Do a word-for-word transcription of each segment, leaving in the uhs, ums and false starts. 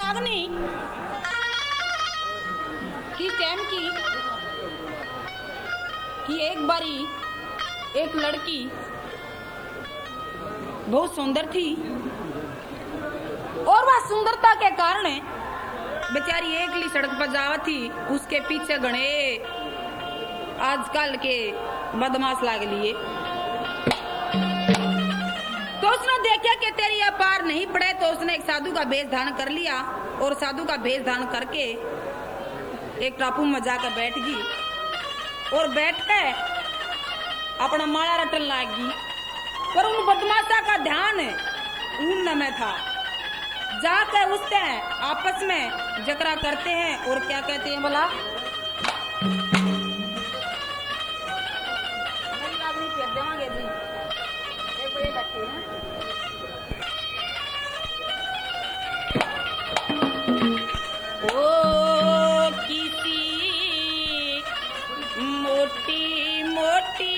लागनी कि टाइम की कि एक बारी एक लड़की बहुत सुंदर थी और वह सुंदरता के कारण बेचारी एकली सड़क पर जावत थी। उसके पीछे घने आजकल के बदमाश लाग लिए। तो उसने देखा कि तेरी यह पार नहीं पड़े तो उसने एक साधु का भेष धारण कर लिया और साधु का भेष धारण करके एक टापू में जाकर बैठ गई और बैठ के अपना माला रटन लगी। पर उन बदमाशा का ध्यान उन में था। जाकर उससे आपस में जकरा करते हैं और क्या कहते हैं बोला ओ किसी मोटी मोटी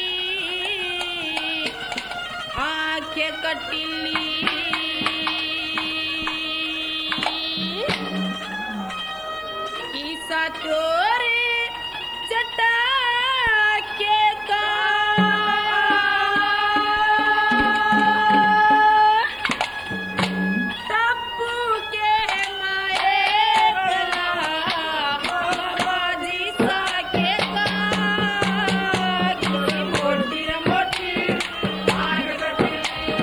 आंखें कटीली किसा तोरे चटा के का टप्पू के माए गला बाजी सा के का किसी मोटी मोटी आंखें कटीली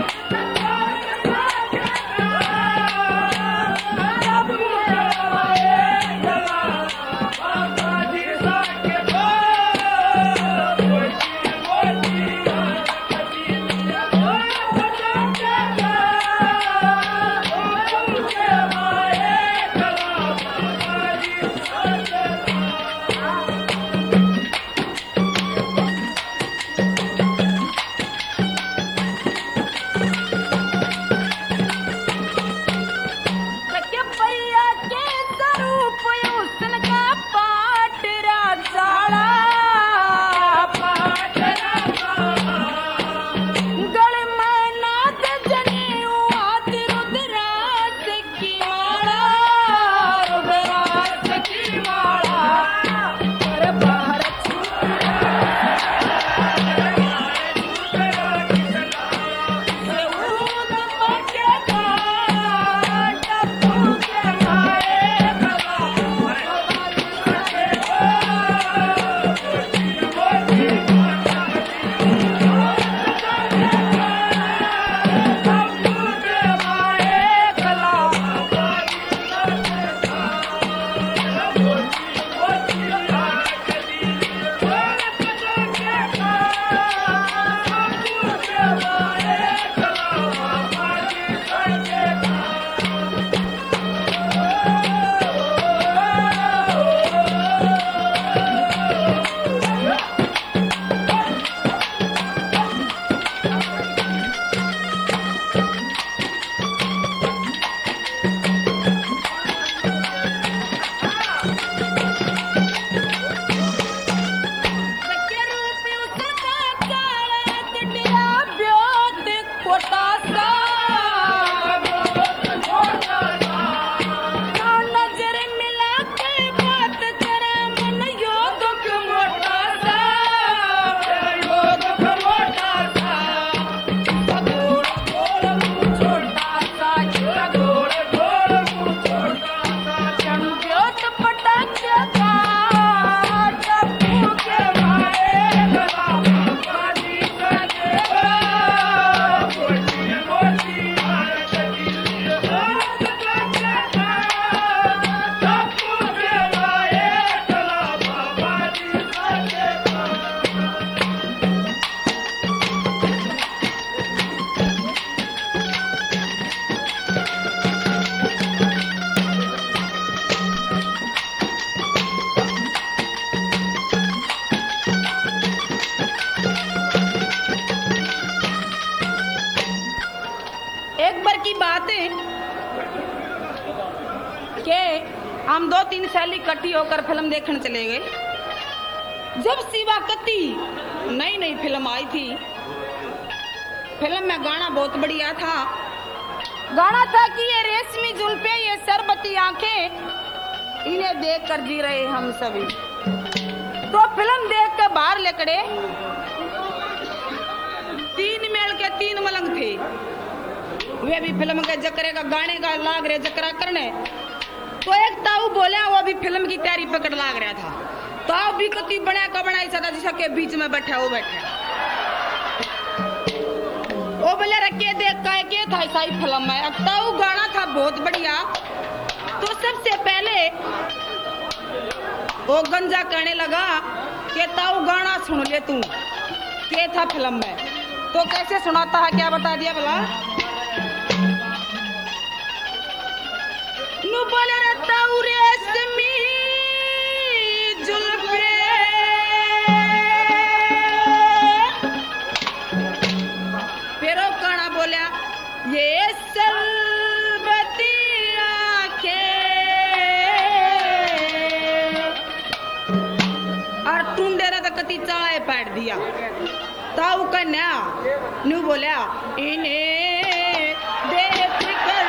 हम दो तीन साल इकट्ठी होकर फिल्म देखने चले गए। जब शिवा कत्ती नई नई फिल्म आई थी, फिल्म में गाना बहुत बढ़िया था गाना था कि ये रेशमी जुल्फे, ये शरबती आंखें, इन्हें देख कर जी रहे हम सभी। तो फिल्म देख के बाहर लेकड़े तीन मेल के तीन मलंग थे, वे भी फिल्म के जकरे का गाने का लाग रहे जकरा करने। तो एक ताऊ बोले, वो भी फिल्म की तैयारी पकड़ लाग रहा था। ताऊ भी कति बना का बना ऐसा था जिसके बीच में बैठा वो बैठा। वो बोले रखे देख का के था ऐसा ही फिल्म में। अब ताऊ गाना था बहुत बढ़िया। तो सबसे पहले वो गंजा कहने लगा कि ताऊ गाना सुन ले तू, के था फिल्म में। तो कैसे सुनाता है क्या बता दिया भला। नु बोले रे ताऊ रेशमी जुल्फे, फिर वो गाना बोला ये शरबती आंखें, और टूंडे ने तो कति चाय पैट दिया। ताऊ कन्या नु बोला इन्हें देख कर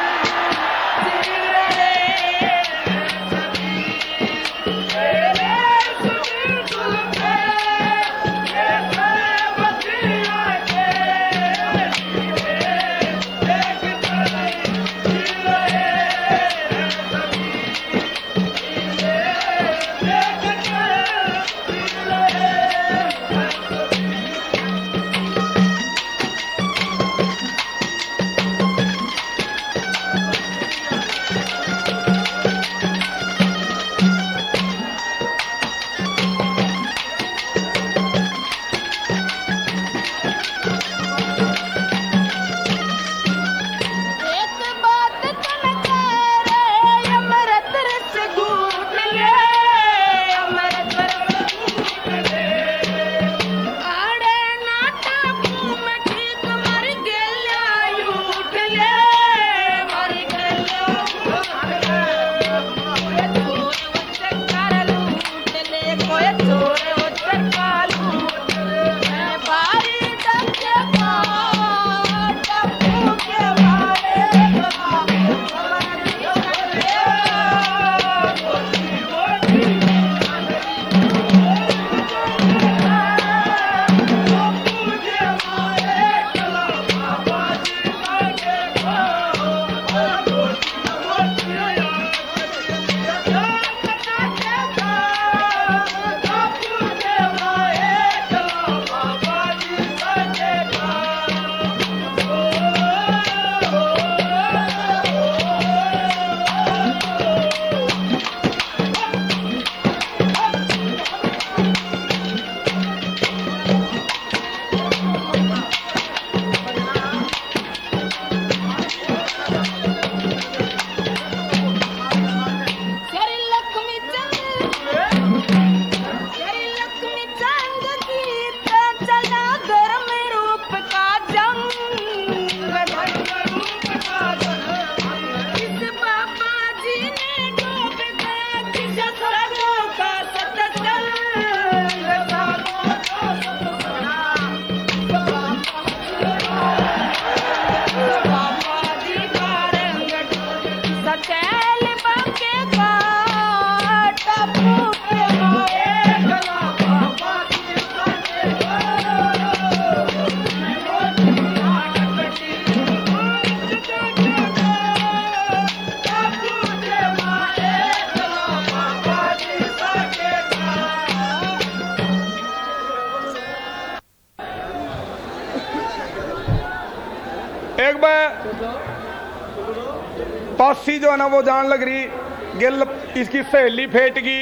एक बार पासी जो है ना वो जान लग रही गिल इसकी सहेली फेट गई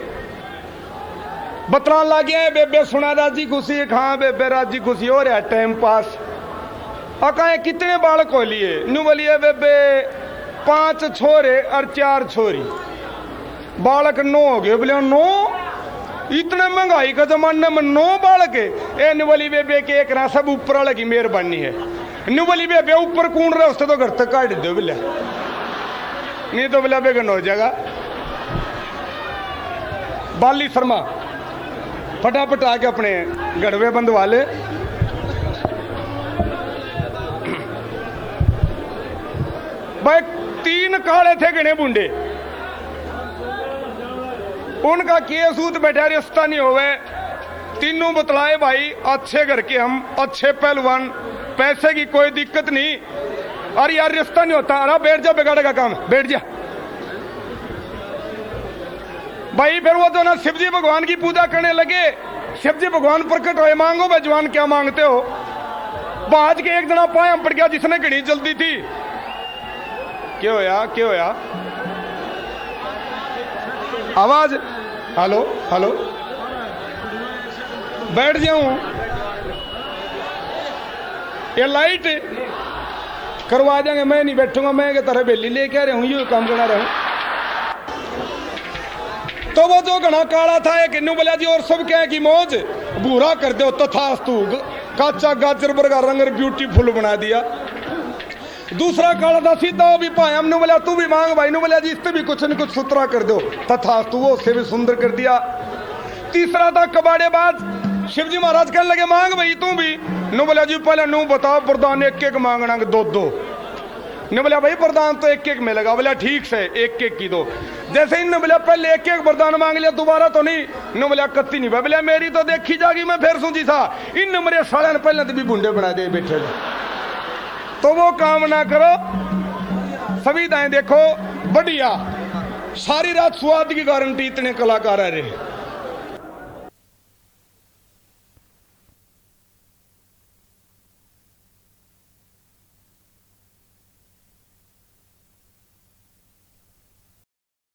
बतलान लग गया बेबे सुना राजी खुशी खां बेबे राजी खुशी हो रहा टाइम पास अका कितने बालक हो लिए नु बोलिए बेबे पांच छोरे और चार छोरी बालक नौ हो गए बोले नौ इतने महंगाई का जमाने में नौ बालक है ए नु बोली बेबे के एक ना सब ऊपर वाले की मेहरबानी है नु बोली बेबे ऊपर कूण रहे उससे तो घर तक काट दो बोले नहीं तो बोला बेगन हो जाएगा बाली शर्मा फटाफट आके अपने गढ़वे बंधवा ले तीन काले थे गणे बुंडे, उनका केस ऊत बैठा रिश्ता नहीं होवे। तीनों बतलाए भाई अच्छे घर के हम, अच्छे पहलवान, पैसे की कोई दिक्कत नहीं, अरे यार रिश्ता नहीं होता। अरे बैठ जा, बिगाड़ेगा काम, बैठ जा भाई। फिर वो दोनों शिव जी भगवान की पूजा करने लगे। शिव जी भगवान प्रकट हुए, मांगो भाई जवान क्या मांगते हो। बाज के एक जना पाया पड़ गया जिसने घड़ी जल्दी थी। क्या होया क्या होया आवाज, हेलो हेलो, बैठ जाऊं। ये लाइट करवा देंगे, मैं नहीं बैठूंगा, मैं के तरह बेली लेके आ रहा हूं, ये काम करा रहा हूं। तो वो जो घना काला था एक इन्नू बोला जी और सब क्या है कि मौज भूरा कर दो तथास्तु, काचा गाजर बर्गा रंग ब्यूटीफुल बना दिया। दूसरा काला था सीधा, वो भी पाया, हमने बोला तू भी मांग भाई, ने बोला जी इससे भी कुछ न कुछ सुथरा कर दो तथास्तु, वो उससे भी सुंदर कर दिया। तीसरा था कबाड़ेबाज, शिव जी महाराज कहने लगे मांग भाई तू भी, ने बोला जी पहले नू बताओ प्रधान एक एक मांगना दो दो, ने बोला भाई प्रधान तो एक एक मिलेगा, बोला ठीक से एक एक की दो। जैसे इन बोला पहले एक एक वरदान मांग लिया, दोबारा तो नहीं, ने बोला कत्ती नहीं, बोला मेरी तो देखी जागी, मैं फिर सूझी था इन मेरे साले ने पहले तो भी बुंडे बना दे बैठे। तो वो काम ना करो, सभी दाएं देखो बढ़िया, सारी रात स्वाद की गारंटी, इतने कलाकार आ रहे।